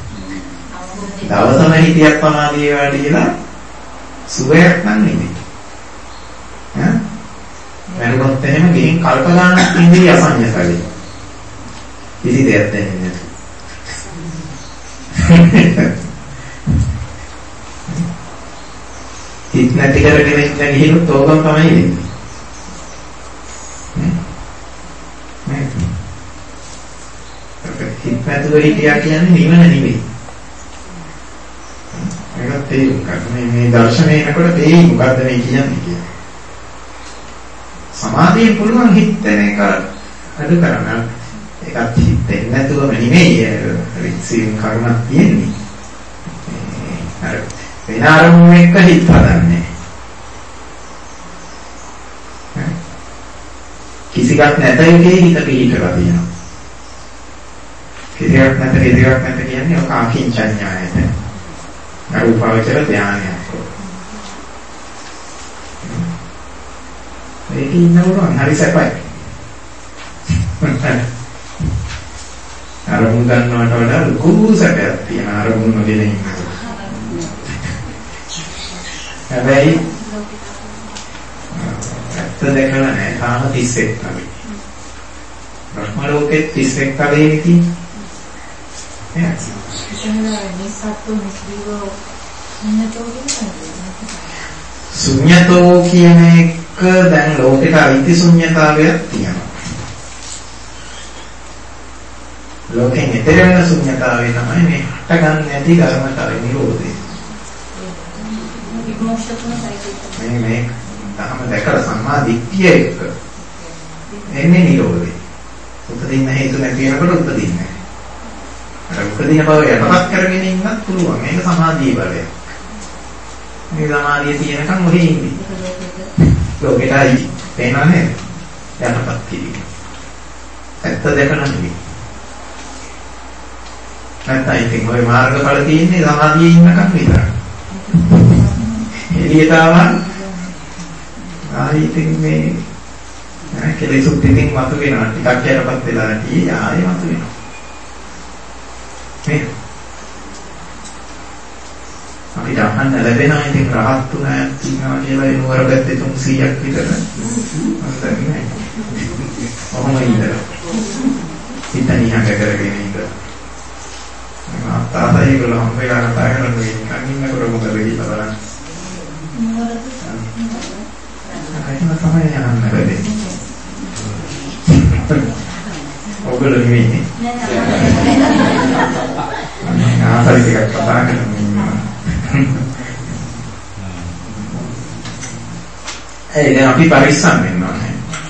දවසම හිතියක් සමාධිය වඩ කියලා සුවයක් නම් නෙවෙයි. ඈ මරුණොත් එහෙම ගෙයින් කල්ප ගන්නක් ඉඳී අසඤ්ඤසලයි. කිසි දෙයක් දැනෙන්නේ නැහැ. හිත නැති කරගෙන ඉන්න ගිහිනුත් ඕකම තමයි වෙන්නේ. හිත නැතුව හිටියා කියන්නේ නිවන නෙවෙයි. ඒකත් තේරුම් ගන්න. මේ මේ දර්ශනය එනකොට තේරෙයි මොකද්ද මේ කියන්නේ කියලා. සමාධියෙන් පුළුවන් හිත වෙන එක අඩු කරන්න. ඒකත් හිතෙන්නේ නැතුවම නෙමෙයි රිසින් කරුණක් තියෙන්නේ. අර වෙන අරමුණු එක්ක හිත හදන්නේ. කිසිවක් නැත එකේ හිත පිහිටලා තියෙනවා. කිසිවක් නැත කිසිවක් නැත කියන්නේ ඔක අකින්චඤ්ඤායත. අරූපාවචර ධානයක්. ඒක ඉන්නවනම් හරි සැපයි. අරමුණු ගන්නවට වඩා ලොකු සැපයක් තියෙන අරමුණු නොගෙන ඉන්නවා. හැබැයි ඇත්ත දැකලා නැහැ. තාම තිස් එක් තමයි. බ්‍රහ්ම ලෝකෙත් තිස් එක් කලේ ඉති. එහෙනම් මේ සත්තු මිස්ලිවෝ ශුන්‍යතෝ කියන්නේ. ශුන්‍යතෝ කියන එක දැන් ලෝකෙට අයිති ශුන්‍යතාවයක් තියෙනවා. ලෝකෙන් ඈතර වෙන ශුන්‍යතාවය තමයි මේ හට ගන්න නැති ධර්මතාවය නිරෝධය. මේ මේ ධර්ම දැකලා සම්මා දිට්ඨිය එක්ක එන්නේ නිරෝධය. උපදින්න හේතු නැති වෙනකොට උපදින්නේ නැහැ. අර උපදින බව යටපත් කරගෙන ඉන්නත් පුළුවන්. මේක සමාධිය බලයක්. මේ සමාධිය තියෙනකන් ඔහේ ඉන්නේ. ලෝකෙටයි පේනනේ යටපත් කිරීම. ඇත්ත දැකලා නෙවෙයි. නැත්නම් ඉතින් ඔය මාර්ගඵල තියෙන්නේ සමාධියේ ඉන්නකම් විතරයි. එළියට ආවම ආයි ඉතින් මේ කෙලෙසුත් ඉතින් මතු වෙනවා. ටිකක් යටපත් වෙලා නැති ආයෙ මතු වෙනවා. මේ අපිට අහන්න ලැබෙනවා ඉතින් රහත් තුනක් තියෙනවා කියලා ඒ නුවර පැත්තේ තුන්සීයක් විතර. අන්තන්නේ. ඔහොම ඉඳලා. හිතනිය හංග කරගෙන ඉඳලා. තාතයි ඒගොල්ලෝ හම් වෙලා කතා කරන්නේ කන්නින්නකොට මොකද කියලා බලන්න. අයිතිම තමයි යන්න බැරි. ඔයගොල්ලෝ නෙවෙයි. ආසයි ටිකක් කතා කරනවා. ඒ දැන් අපි පරිස්සම් වෙන්න ඕනේ.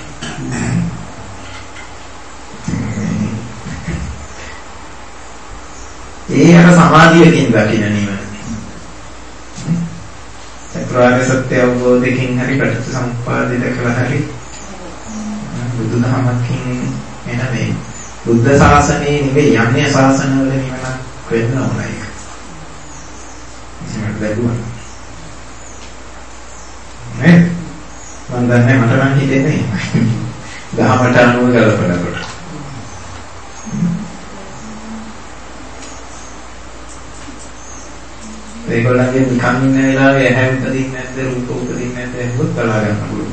ඒ අර සමාධියකින් දකින්න නිවන. චතුරාර්ය සත්‍ය අවබෝධයෙන් හරි පටිච්චසමුප්පාදේ දැකලා හරි බුදුදහමකින් එන මේ බුද්ධ ශාසනයේ නෙවෙයි අන්‍ය ශාසනවල නිවන වෙන්න ඕනයි. ඉතින් බැලුවා. නේ මම දන්නේ මට නම් හිතෙන්නේ දහමට අනුව ගලපනකොට. ඒගොල්ලන්ගේ නිකන් ඉන්න වෙලාවේ ඇහැ උපදින්නේ නැද්ද රූප උපදින්නේ නැද්ද එහෙමත් බලා ගන්න පුළුවන්.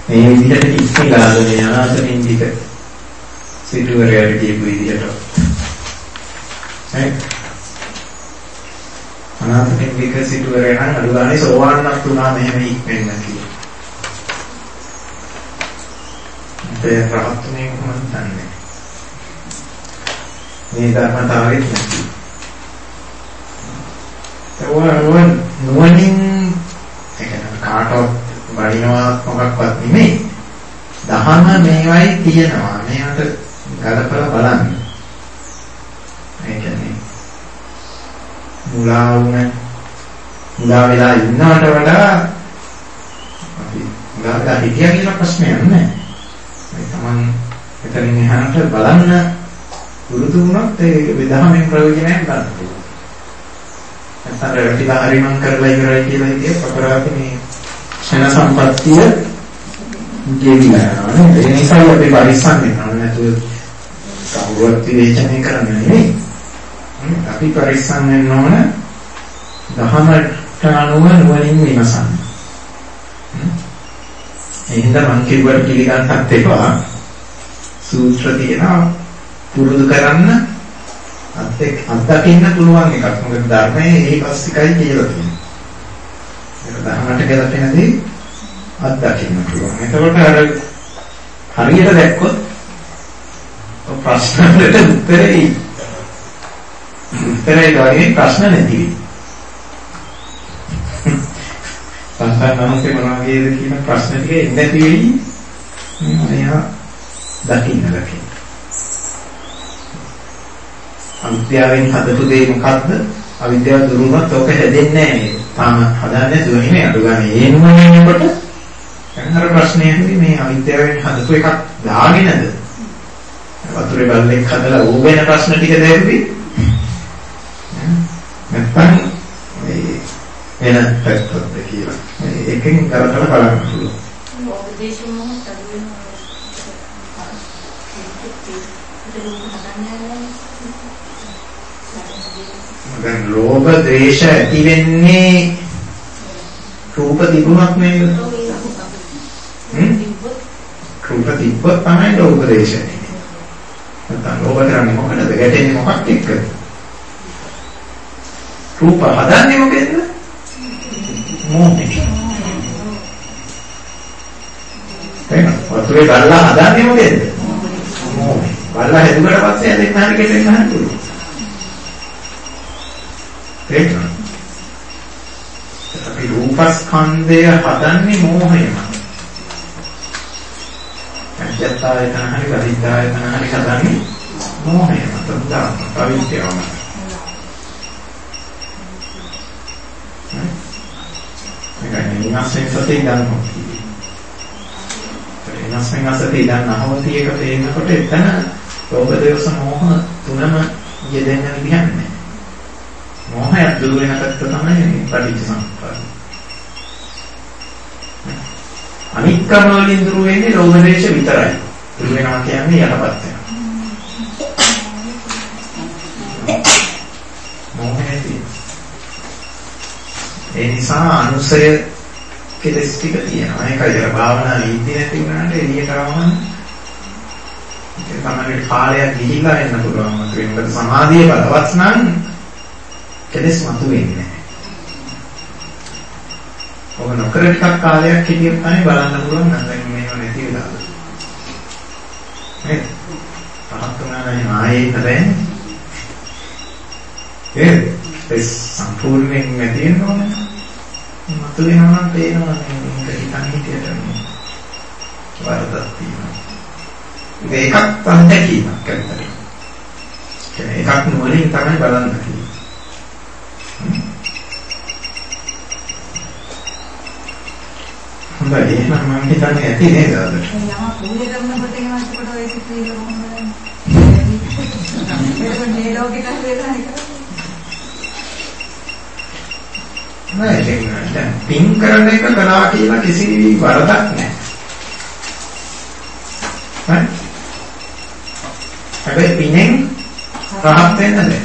මේ විදිහට ඉස්සෙල්ලාද මේ අනාථපිණ්ඩික සිටුවරයාට කියපු විදිහට. හරි. අනාථපිණ්ඩික සිටුවරයා නම් අඩු ගානේ සෝවාන්වත් වුණා මෙහෙම ඉක්මෙන්න කියලා. ඒ රහත්නේ කොහොමද දන්නේ? මේ ධර්මතාවෙත් නැති. ඒවන නුවණින් ඒක කාටවත් බඩිනවා මොකක්වත් නෙමෙයි. දහම මේවයි තියෙනවා. මේවට ගලපලා බලන්න. ඒ කියන්නේ මුලා වුණ මුලා වෙලා ඉන්නවට වඩා අපි ගාගා හිතියා කියන ප්‍රශ්නයක් නෑ. ඒ තමන් එතනින් එහාට බලන්න පුරුදු වුණොත් ඒ විදහාමෙන් ප්‍රයෝජනයක් ගන්න පුළුවන්. නැත්නම් රැටිලා හරි මං කරලා ඉවරයි කියලා ඉතින් අපරාධ මේ ක්ෂණ සම්පත්තිය ගෙවිලා යනවා. ඒ නිසා අපි පරිස්සම් වෙනවා. නැතුව කවුරුත් විවේචනය කරන්නේ නෙවෙයි. අපි පරිස්සම් වෙන්න ඕන දහමට අනුව නුවණින් විමසන්න. එහෙනම් මං කිව්වට පිළිගන්නත් එපා. සූත්‍ර තියෙනවා පුරුදු කරන්න අත්දැක අත්දකින්න පුළුවන් එකක්. මොකද ධර්මයේ ඒකස්සිකයි කියලා තියෙනවා. ඒක ධර්මයට ගැලපෙනදී අත්දකින්න පුළුවන්. එතකොට අර හරියට දැක්කොත් ප්‍රශ්න වලට උත්තරේ උත්තරේ ගානේ ප්‍රශ්න නැති වෙයි. සංසාරනමස්සේ මොනවාගේද කියන ප්‍රශ්න ටික එන්නේ නැති වෙයි. මෙයා දකින්න දකින්න. අවිද්‍යාවෙන් හදපු දේ මොකද්ද? අවිද්‍යාව දුරුනොත් ඔක හැදෙන්නේ නැහැ. තාම හදාන්නේ දුවන්නේ අඩු ගන්න. ඒ නුවණින්කොට අර ප්‍රශ්නයේදී මේ අවිද්‍යාවෙන් හදපු එකක් දාගෙනද? වතුරේ බල්ලෙක් හදලා ඌ වෙන ප්‍රශ්න ටික දැරුවේ. නැත්නම් මේ වෙන පැත්තක්ද කියලා. මේ එකෙන් කරලා බලන්න පුළුවන්. උපදේශම මොහොතදී දැන් ලෝභ ද්වේෂ ඇති වෙන්නේ රූප තිබුණක් නේද? හ්ම්? රූප තිබ්බොත් තමයි ලෝභ ද්වේෂ එන්නේ. නැත්නම් ලෝභ කරන්නේ මොකටද? ගැටෙන්නේ මොකක් එක්කද? රූප හදන්නේ මොකෙන්ද? මොහේ. එහෙනම් වතුරේ බල්ලා හදන්නේ මොකෙන්ද? මොහේ. බල්ලා හැදුවට පස්සේ ඇදෙන්න හරි කෙටෙන්න හරි පුළුවන්. ඒක අපි රූපස්කන්ධය හදන්නේ මෝහයම. අජත්තයතන හරි වදිද්දායතන හරි හදන්නේ මෝහයම. තදා අවිද්‍යාවම. මේකනේ ඉන්නසෙන් සතේ ගන්නවා. ඒ ඉන්නසෙන් සතේ ගන්නවොත් ඒක තේරෙනකොට එතන ලෝභ දේශ මොහ තුනම යෙදෙන්න විදිහක් නැහැ. මොහය දුර වෙන පැත්ත තමයි පටිච්චසමුප්පාද. අනික් කර්ම වලින් දුර වෙන්නේ ලෝභ දේශ විතරයි. දුර වෙනවා කියන්නේ යටපත් වෙනවා. මොහයදී ඒ නිසා අනුසය කෙලස් ටික තියෙනවා. ඒකයි අර භාවනා නීති නැති වුණාට එළියට ආවම ඒක තමයි කාලයක් ගිහිල්ලා එන්න පුළුවන්. මොකද සමාධිය බලවත් නම් කෙලස් මතුවෙන්නේ නැහැ. ඔබ නොකර ටිකක් කාලයක් හිටියොත් තමයි බලන්න පුළුවන් නැත්නම් මේව නැති වෙලාද. නේද? පහතුනානේ ආයේ නැහැ. ඒ ඒ සම්පූර්ණයෙන් නැති වෙනවනේ. මතුවෙනවා නම් පේනවා මේක හිතන් හිටියට වරදක් තියෙනවා. මේකක් තමයි කියනවා කරන්නේ. කියන්නේ එකක් නුවණින් තමයි බලන්න කියන්නේ. හොඳයි එහෙනම් මම හිතන්නේ ඇති නේද අද? යම පූජා කරනකොට එහෙම හිතකොට ඔය සිතුවිලි කොහොමද? ඒක මේ ලෝකෙට හරියලා හිතලා. නෑ ඒක දැන් පින් කරන එක කළා කියලා කිසි වරදක් නෑ. හරි? හැබැයි පිනෙන් රහත් වෙන්න බෑ.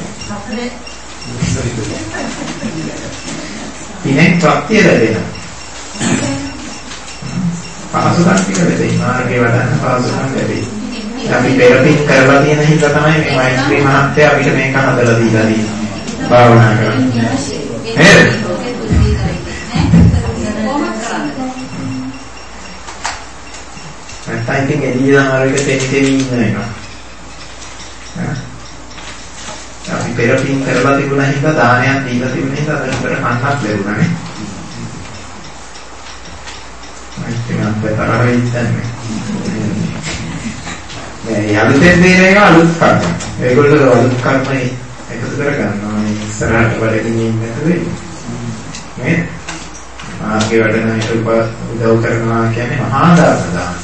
පිනෙන් ප්‍රත්‍ය ලැබෙනවා. පහසුකම් ටික ලැබෙයි. මාර්ගේ වඩන්න පහසුකම් ලැබෙයි. අපි පෙරපින් කරලා තියෙන හින්දා තමයි මේ මෛත්‍රී මහත්ය අපිට මේක හදලා දීලා තියෙන්නේ. භාවනා කරන්න. නේද? නැත්නම් ඉතින් එළිය දානවලට තෙමි තෙමි ඉන්නවා. අපි පෙරපින් කරලා තිබුණා හින්දා දානයක් දීලා තිබුණා හින්දා අපිට කන්නක් ලැබුණා නේ. මෛත්‍රී මහත්ය තරහ වෙන්නේ. මේ අලුතෙන් දෙන එක අලුත් කර්ම. ඒගොල්ලෝ අලුත් කර්ම එකතු කර ගන්නවා. මේ ඉස්සරහට වැඩකින් ඉන්නේ නැතුව. මේ මාර්ගේ වැඩන එක උදව් කරනවා කියන්නේ මහා දාන දාන.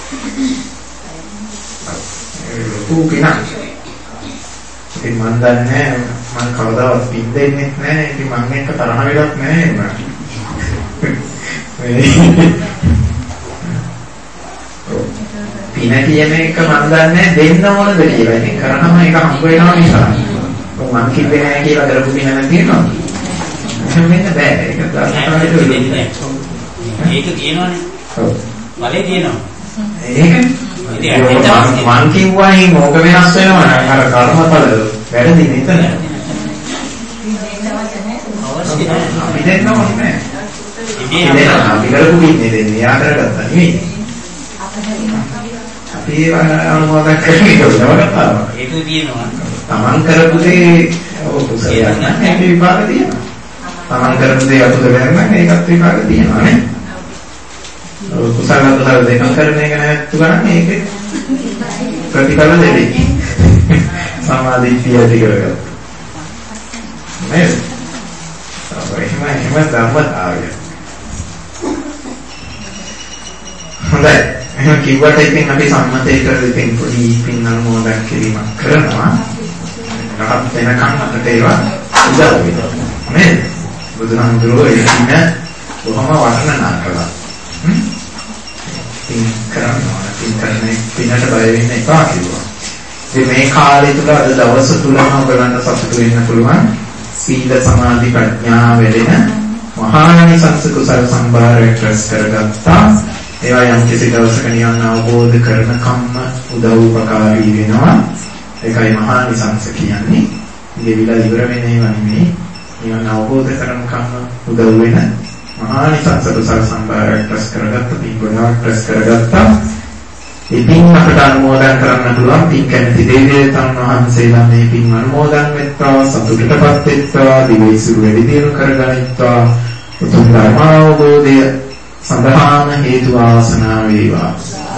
ඒ ලොකු පිනක්. ඉතින් මන් දන්නේ මම කවදාවත් පින් දෙන්නේ නැහැ. ඉතින් මම එක්ක තරහ වෙලක් නැහැ මේ. පින කියන එක මම දන්නේ දෙන්න ඕනද කියලා. ඉතින් කරාම ඒක හම්බ වෙනවා නිසා. මම කිව්වේ නැහැ කියලා කරපු පින නම් තියෙනවා. එහෙම වෙන්න බෑ. ඒක තමයි ඒක කියනවනේ. ඔව්. වලේ කියනවා. ඒක මම කිව්වා මේ මොක වෙනස් වෙනවා නම් අර කර්මඵල වැඩි මෙතන. අපි දෙන්න ඕනේ. ඉතින් අපි කරපු පින්නේ දෙන්නේ යා කරගත්තා නෙවෙයි. අපි අනුමත කරන්නේ කොහොමද? ඒක තියෙනවා. තමන් කරපු දේ ඔව් කුසලයක් නම් ඒක විපාක තියෙනවා. තමන් කරපු දේ අතුල ගන්න ඒකත් විපාක තියෙනවා නේ. ඔව් කුසල අතුල දෙකම කරන එක නැත්තු ගන්න ඒක ප්‍රතිඵල දෙන්නේ. සමාධිය ඇති කරගන්න. නේද? එහෙම එහෙම ධර්මතාවය. හොඳයි. එහෙනම් කිව්වට ඉතින් අපි සම්මතය කරලා ඉතින් පොඩි පින් අනුමෝදන් කිරීමක් කරනවා. රහත් වෙනකන් අපිට ඒවා උදව් වෙනවා. නේද? බුදුහාමුදුරුවෝ ඉන්න බොහොම වර්ණනා කළා. හ්ම්? පින් කරනවා. පින් කරන්නේ පිනට බය වෙන්න එපා කිව්වා. ඉතින් මේ කාලය තුල අද දවස් තුනම ඔයගලන්ට සතුටු වෙන්න පුළුවන්. සීල සමාධි ප්‍රඥා වැඩෙන මහානිසංස කුසල සම්භාරයක් රැස් කරගත්තා. ඒවා යම් කිසි දවසක නිවන් අවබෝධ කරන කම්ම උදව් උපකාරී වෙනවා. ඒකයි මහානිසංස කියන්නේ. දෙවිලා ඉවර වෙන ඒවා නෙමෙයි. නිවන් අවබෝධ කරන කම්ම උදව් වෙන මහානිසංස කුසල සම්භාරයක් රැස් කරගත්ත පින්වලක් රැස් කරගත්තා. ඉතින් අපට අනුමෝදන් කරන්න පුළුවන් පින් කැමති දෙවියන් වහන්සේලා මේ පින් අනුමෝදන් වෙත්වා සතුටටපත් වෙත්වා දිවිසිරු වැඩි දියුණු කරගනිත්වා උතුම් ධර්ම අවබෝධය සඳහාම හේතු වාසනා වේවා.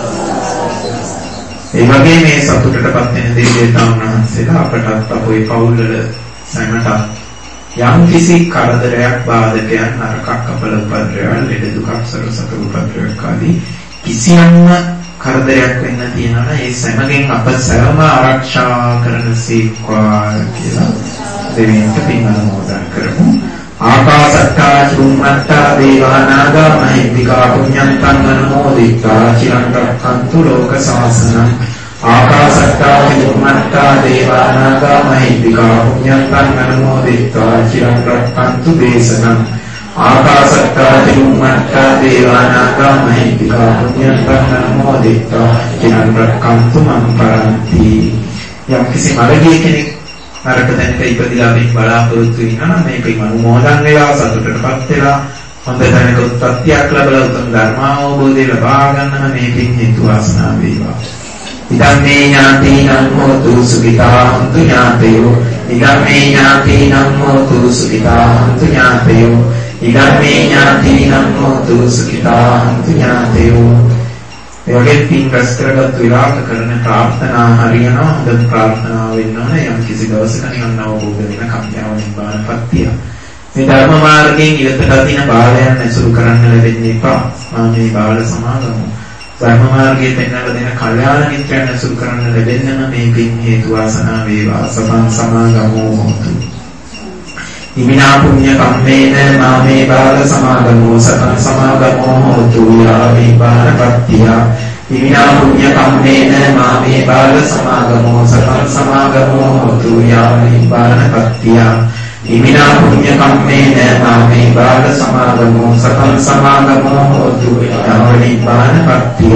ඒ වගේ මේ සතුටටපත් වෙන දෙවියන් වහන්සේලා අපටත් අපේ පවුල් වල සැමට යම් කිසි කරදරයක් බාධකයක් නරකක් අපල උපද්‍රවයන් ලෙඩ දුකක් සරසක උපද්‍රවයක් ආදී කිසියම්ම කරදරයක් වෙන්න තියෙනවා නම් ඒ සෑමගෙන් අප සෑම ආරක්ෂා කරන සීක්වා කියලා දෙවියන්ට පින් අනුමෝදන් කරමු. ආකාසත්තා චුම්මත්තා දේවානාගා මහින්దికා පුඤ්ඤන්තං අනුමෝදිත්වා චිරං රක්ඛන්තු ලෝක සාසනං. ආකාසත්තා චුම්මත්තා දේවානාගා මහින්దికා පුඤ්ඤන්තං අනුමෝදිත්වා චිරං රක්ඛන්තු දේශනං. ආකාසත්තා චුම්මත්තා දේවානාගා මහින්దికා පුඤ්ඤන්තං අනුමෝදිත්වා චිරං රක්ඛන්තු මං පරන්ති. යම් කිසි මළගිය කෙනෙක් නරක තැනක ඉපදිලා මේ බලාපොරොත්තු වෙනවා නම් මේ පින් අනුමෝදන් වෙලා සතුටටපත් වෙලා හොඳ තැනක උත්පත්තියක් ලැබලා උතුම් ධර්ම අවබෝධය ලබා ගන්න මේ පින් හේතු වාසනා වේවා. ඉදම් මේ ඥාතිනම් හෝතු සුඛිතා හොන්තු ඥාතයෝ. ඉදම් මේ ඥාතිනම් හෝතු සුඛිතා හොන්තු ඥාතයෝ. ඉදම් මේ ඥාතිනම් හෝතු සුඛිතා හොන්තු ඥාතයෝ. ඒ වගේ පින් රැස් කරගත් විලාක කරන ප්‍රාර්ථනා හරියනවා. හොඳ ප්‍රාර්ථනා වෙන්න ඕනේ. යම් කිසි දවසක නිවන් අවබෝධ වෙන කම්යාව නිබ්බානපත්තිය. මේ ධර්ම මාර්ගයෙන් ඉවතට දින බාලයන් ඇසුරු කරන්න ලැබෙන්නේ එපා. මා මේ බාල සමාගම ධර්ම මාර්ගයේ පෙන්වලා දෙන කල්යාණ මිත්‍රයන් ඇසුරු කරන්න ලැබෙන්නම මේ පින් හේතු වාසනා වේවා. සමන් සමාගමෝ හොතු. ඉමිනා පුඤ්ඤ කම්මේන මාමේ බාල සමාගමෝ සතං සමාගමෝ හෝතු යාමේ බාලපත්තිය. ඉමිනා පුඤ්ඤ කම්මේන මාමේ බාල සමාගමෝ සතං සමාගමෝ හෝතු යාමේ බාලපත්තිය. ඉමිනා පුඤ්ඤ කම්මේන නාමේ බාල සමාගමෝ සකල සමාගමෝ හෝතු නිබ්බාන පත්‍තිය.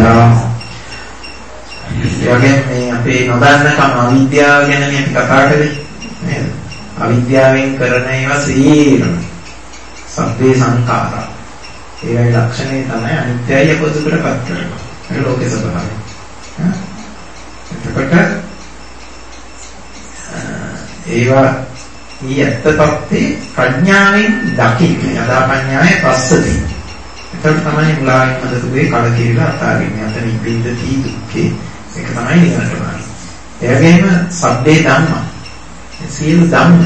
යගෙන මේ අපේ නොදන්නකම අවිද්‍යාව ගැන අපි කතා කරේ නේද? අවිද්‍යාවෙන් කරන ඒවා සීරම සබ්බේ සංඛාරා. ඒවයි ලක්ෂණය තමයි අනිත්‍යය පොදුකරපත් කරනවා. ඒ ලෝකේ ස්වභාවය. එතකොට ඒවා ඊ ඇත්තපත්තේ ප්‍රඥාවෙන් දකින්න යදා පඤ්ඤාය පස්සති. එතකොට තමයි මුලාවෙන් මදතුවේ කලකිරීලා අතාරින්නේ. අතන ඉපින්දති දුක්ඛේ. ඒක තමයි නිවනට මාර්ගය. ඒ වගේම සබ්බේ ධම්ම. සියලු ධම්ම.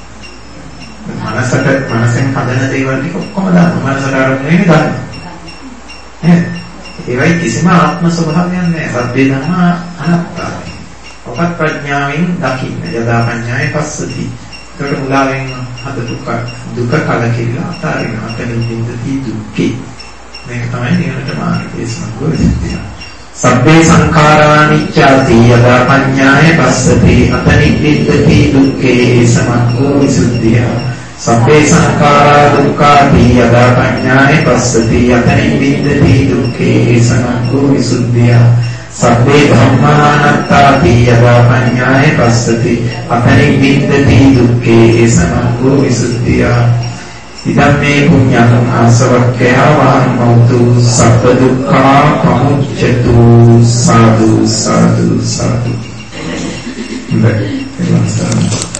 මනසට මනසෙන් හදන දේවල් ටික ඔක්කොම ධම්ම. මනසට අරමුණ වෙන්නේ ධම්ම. නේද? ඒවයි කිසිම ආත්ම ස්වභාවයක් නැහැ. සබ්බේ ධම්ම අනාත්මයි. ඔපත් ප්‍රඥාවෙන් දකින්න යදා පඤ්ඤාය පස්සති. ඒකට මුලාවෙන් හද දුක දුක කලකිරීලා අතාරින්න. අතනින් ඉඳී දුක්ඛේ. මේක තමයි නිවනට මාර්ගය සම්පූර්ණ. සබ්බේ සංඛාරානිච්ඡාති යදා පඤ්ඤාය පස්සති අතනින් ඉඳී දුක්ඛේ සමග්ගෝ විසුද්ධිය. සබ්බේ සංඛාරා දුක්ඛාති යදා පඤ්ඤාය පස්සති අතනින් ඉඳී දුක්ඛේ සමග්ගෝ විසුද්ධිය. සබ්බේ ධම්මානාත්තාති යදා පඤ්ඤාය පස්සති අතනින් ඉඳී දුක්ඛේ සමග්ගෝ විසුද්ධිය. ඉදම්මේ පුඤ්ඤං ආසවක්ඛය වහන්නෝතු සබ්බ දුක්ඛා පමුච්ඡතු සාදු සාදු සාදු.